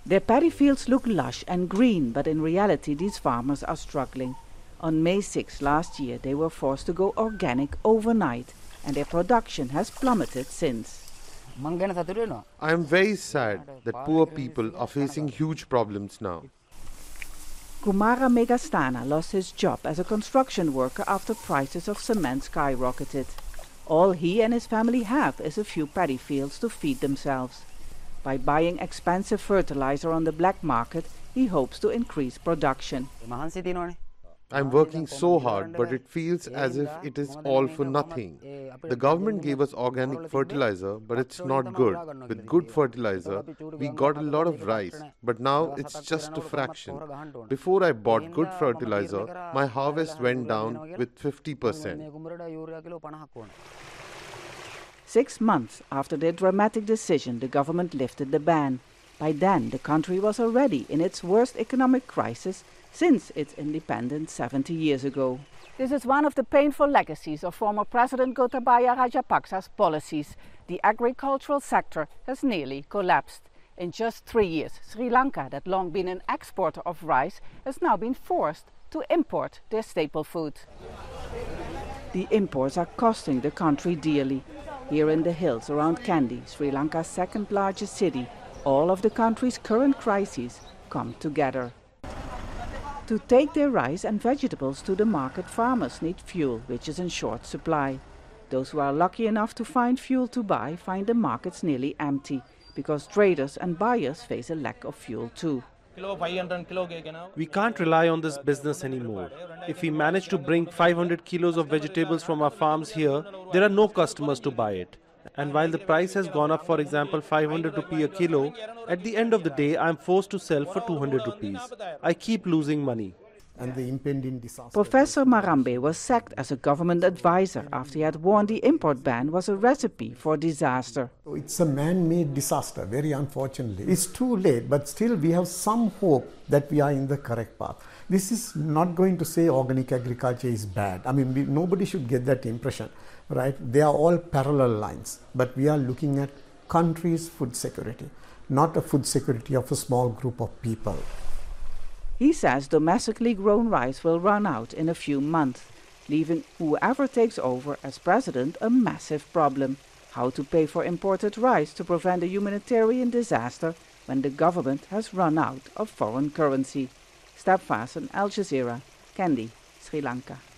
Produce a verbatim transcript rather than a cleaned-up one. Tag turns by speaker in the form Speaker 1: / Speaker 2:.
Speaker 1: Their paddy fields look lush and green, but in reality these farmers are struggling. On May sixth last year they were forced to go organic overnight, and their production has plummeted since.
Speaker 2: I am very sad that poor people are facing huge problems now.
Speaker 1: Kumara Megastana lost his job as a construction worker after prices of cement skyrocketed. All he and his family have is a few paddy fields to feed themselves. By buying expensive fertilizer on the black market, he hopes to increase production.
Speaker 2: I am working so hard, but it feels as if it is all for nothing. The government gave us organic fertilizer, but it's not good. With good fertilizer, we got a lot of rice, but now it's just a fraction. Before I bought good fertilizer, my harvest went down with fifty percent.
Speaker 1: Six months after their dramatic decision, the government lifted the ban. By then, the country was already in its worst economic crisis since its independence seventy years ago. This is one of the painful legacies of former President Gotabaya Rajapaksa's policies. The agricultural sector has nearly collapsed. In just three years, Sri Lanka, that long been an exporter of rice, has now been forced to import their staple food. The imports are costing the country dearly. Here in the hills around Kandy, Sri Lanka's second largest city, all of the country's current crises come together. To take their rice and vegetables to the market, farmers need fuel, which is in short supply. Those who are lucky enough to find fuel to buy find the markets nearly empty, because traders and buyers face a lack of fuel too.
Speaker 3: We can't rely on this business anymore. If we manage to bring five hundred kilos of vegetables from our farms here, there are no customers to buy it. And while the price has gone up, for example, five hundred rupees a kilo, at the end of the day, I am forced to sell for two hundred rupees. I keep losing money.
Speaker 4: And the impending disaster.
Speaker 1: Professor Marambe was sacked as a government advisor after he had warned the import ban was a recipe for disaster.
Speaker 4: It's a man-made disaster, very unfortunately. It's too late, but still we have some hope that we are in the correct path. This is not going to say organic agriculture is bad. I mean, we, nobody should get that impression, right? They are all parallel lines, but we are looking at country's food security, not a food security of a small group of people.
Speaker 1: He says domestically grown rice will run out in a few months, leaving whoever takes over as president a massive problem. How to pay for imported rice to prevent a humanitarian disaster when the government has run out of foreign currency. Step Vaesen, Al Jazeera, Kandy, Sri Lanka.